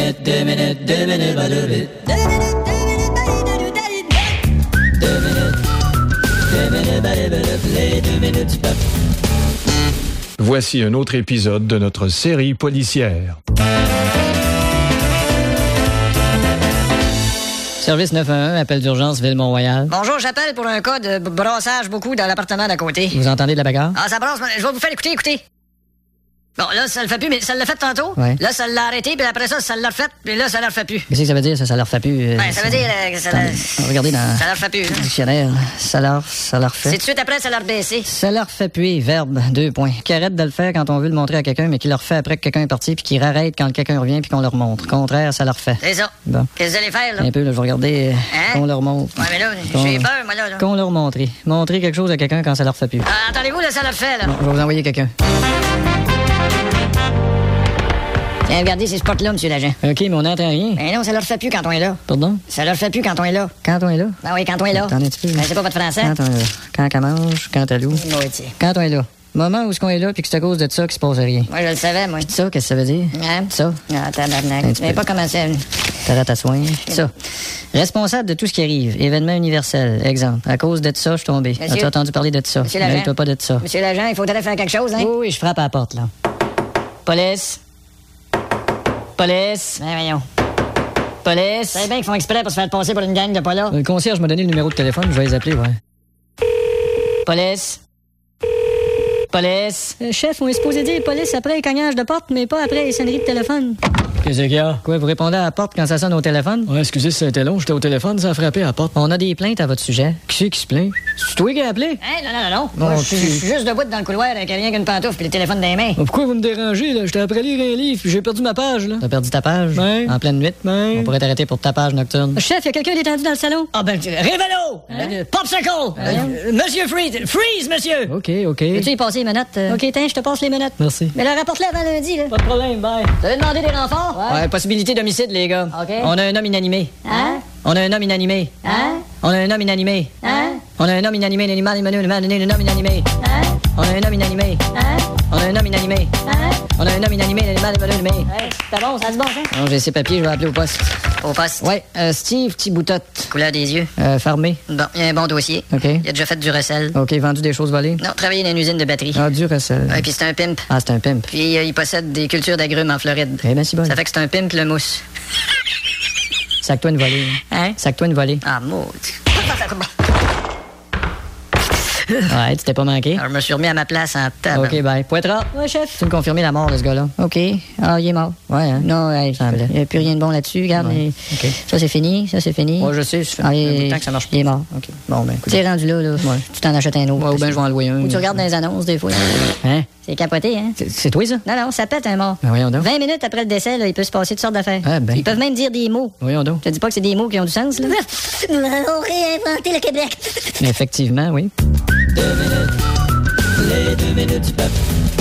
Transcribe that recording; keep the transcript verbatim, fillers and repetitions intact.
minutes, deux minutes, deux minutes, deux minutes, deux minutes, deux minutes, les deux minutes du peuple. Voici un autre épisode de notre série policière. Service neuf un un, appel d'urgence Ville-Mont-Royal. Bonjour, j'appelle pour un cas de b- brassage beaucoup dans l'appartement d'à côté. Vous entendez de la bagarre? Ah, ça brasse, je vais vous faire écouter, écoutez. Bon, là, ça le fait plus, mais ça l'a fait tantôt. Ouais. Là, ça l'a arrêté, puis après ça, ça l'a refait, puis là, ça le refait plus. Qu'est-ce que ça veut dire, ça? Ça leur fait plus... euh, Ben, ça veut dire euh, que ça l'a... Attendez, regardez dans Ça leur fait plus. le Hein. dictionnaire. Ça leur, ça leur C'est fait... tout de suite après, ça l'a rebaissé. Ça leur fait puer, verbe, deux points. Qui arrête de le faire quand on veut le montrer à quelqu'un, mais qui le refait après que quelqu'un est parti, puis qui rarrête quand quelqu'un revient, puis qu'on leur montre. Contraire, ça leur fait. C'est ça. Bon. Qu'est-ce que vous allez faire, là? Un peu, là, je vais regarder euh, Hein? qu'on leur montre. Ouais, mais là, Qu'on- j'ai peur, moi, là. là. Qu'on leur montre. Montrer quelque chose à quelqu'un quand ça leur fait plus. Ah, attendez-vous, là, ça le fait, là. Bon, je vais vous envoyer quelqu'un. Tiens, regardez ces spots-là, monsieur l'agent. OK, mais on n'entend rien. Ben non, ça leur fait plus quand on est là. Pardon? Ça leur fait plus quand on est là. Quand on est là? Ben oui, quand on est là. Attendez un petit peu. Ben, c'est pas votre français? Quand on est là. Quand elle mange, quand elle loue. Moitié. Quand on est là. Moment où est-ce qu'on est là, puis que c'est à cause de ça qu'il se passe rien. Moi, je le savais, moi. Puis ça, qu'est-ce que ça veut dire? Hein? Ça, Ah, tabarnak. Un Je petit n'avais peu. pas commencé. t'arrêtes à soin. Ça. Responsable de tout ce qui arrive. Événement universel. Exemple. À cause de ça, je suis tombé. Monsieur- As-tu entendu parler de ça? Monsieur l'agent. Mêle-toi pas de ça. Monsieur l'agent, il faudrait faire quelque chose, hein? Oui, oui, je frappe à la porte, là. Police. Police. Ben, voyons. Police. C'est bien qu'ils font exprès pour se faire passer pour une gang de pas là. Le concierge m'a donné le numéro de téléphone, je vais les appeler, ouais. Police. Police. Euh, chef, on est supposé dire police après les cognages de porte, mais pas après les sonneries de téléphone. Qu'est-ce qu'il y a? Quoi, vous répondez à la porte quand ça sonne au téléphone? Ouais, excusez si c'était long, j'étais au téléphone, ça a frappé à la porte. On a des plaintes à votre sujet. Qui c'est qui se plaint? C'est toi qui as appelé? Hein? Non, non, non, non. Bon, Moi, je suis tu- je suis juste debout dans le couloir avec rien qu'une pantoufle puis le téléphone dans les mains. Oh, pourquoi vous me dérangez, là? J'étais après lire un livre, puis j'ai perdu ma page, là. T'as perdu ta page? Ouais. En pleine nuit? Ouais. On pourrait t'arrêter pour tapage nocturne. Chef, y a quelqu'un détendu dans le salon? Ah ben, Révélo! Euh, Popsicle! Euh, monsieur Freeze! Freeze, monsieur! OK, OK. Veux-tu y passer les menottes? euh? OK, tiens, je te passe les menottes. Merci. Mais là, rapporte-les avant lundi, là. Pas de problème, bye. Vous avez demandé des renforts? Ouais, possibilité d'homicide, les gars. OK. On a un homme inanimé. Hein? On a un homme inanimé. Hein? On a un homme inanimé. Hein? On a un homme inanimé, un animal, un animal, un animal, un homme inanimé. Hein? On a un homme inanimé. Hein? On a un homme inanimé. Hein? On a un homme inanimé, un animal, un animal, un animal. Ouais, c'est bon, ça a du bon sens. Non, j'ai ces papiers, je vais appeler au poste. Au poste. Ouais, euh, Steve Thiboutot. Couleur des yeux. Euh, farmé. Bon, il y a un bon dossier. OK. Il a déjà fait du recel. OK, vendu des choses volées. Non, travaillé dans une usine de batterie. Ah, du recel. Ouais, puis c'est un pimp. Ah, c'est un pimp. Puis euh, il possède des cultures d'agrumes en Floride. Eh ben, c'est bon. Ça fait que c'est un pimp le mousse. Sac-toi une volée. Hein? Sac-toi une volée. Ah, maudit. Ouais, tu t'es pas manqué. Alors, je me suis remis à ma place en table. OK, bye. Poitras. Ouais, chef. Tu me confirmer la mort de ce gars-là? OK. Ah, il est mort. Ouais, hein? Non, il Semblait. n'y a plus rien de bon là-dessus. Regarde, Ouais. mais- OK. ça c'est fini, ça c'est fini. Ouais, je sais, ça fait Ah, un il- bout de temps que ça marche pas. il est mort. OK. Bon, ben, écoute. Tu es rendu là, là. Ouais. Tu t'en achètes un autre. Ouais, ou bien je vais en louer un. Ou tu regardes dans les annonces, des fois. Hein? C'est capoté, hein? C'est- C'est toi, ça? Non, non, ça pète un mort. Ben, voyons donc. vingt minutes après le décès, là, il peut se passer toutes sortes d'affaires. Ah, ben. Ils peuvent même dire des mots. Voyons donc. Je te dis pas que c'est des mots qui ont du sens, là. Nous allons réinventer le Québec. Effectivement, oui. Deux minutes, les deux minutes du peuple.